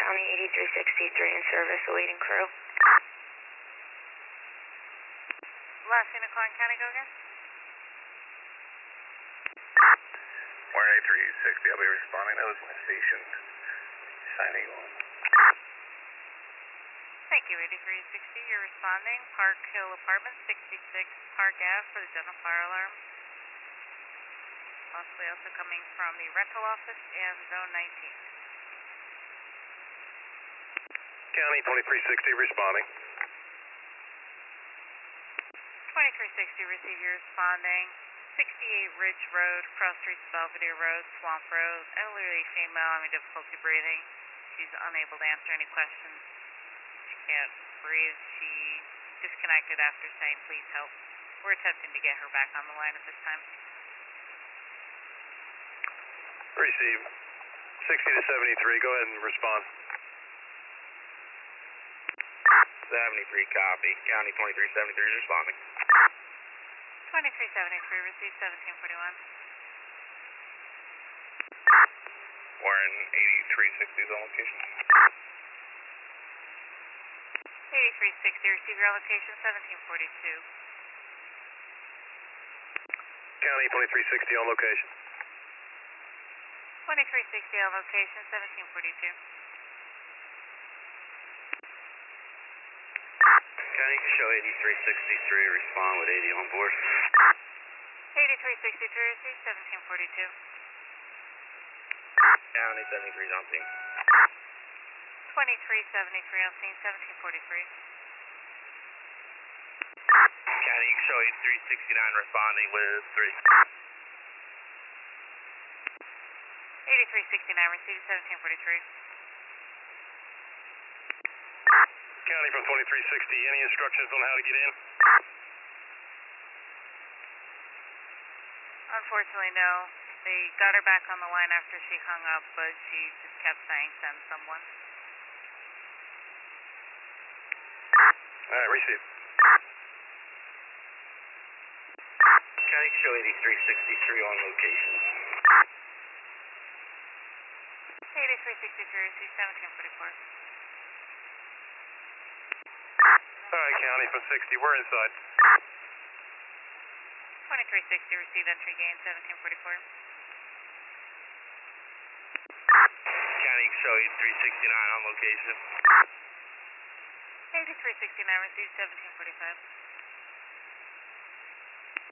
County 8363 in service, awaiting crew. Last scene of Klein County, go again. Warren 8360, I'll be responding. That was my station. Signing on. Thank you, 8360. You're responding. Park Hill Apartments, 66 Park Ave for the general fire alarm. Possibly also coming from the rental office and zone 19. County 2360 responding. 2360, receive your responding. 68 Ridge Road, cross streets Belvedere Road, Swamp Road, elderly female having difficulty breathing. She's unable to answer any questions. She can't breathe. She disconnected after saying please help. We're attempting to get her back on the line at this time. Receive 60 to 73, go ahead and respond. 73 copy, County 2373 is responding. 2373, receive 1741. Warren 8360 is on location. 8360, receive your location 1742. County 2360 on location. 2360 on location 1742. County show 8363, respond with 80 on board. 8363, receive 1742. County 73 is on scene. 2373 on scene 1743. County show 8369 responding with 3. 8369, receive 1743. County from 2360, any instructions on how to get in? Unfortunately, no. They got her back on the line after she hung up, but she just kept saying send someone. Alright, receive. County show 8363 on location. 8363, receive 1744. Alright, County from 60, we're inside. 2360, receive entry gain 1744. County show 8369 on location. 8369, receive 1745.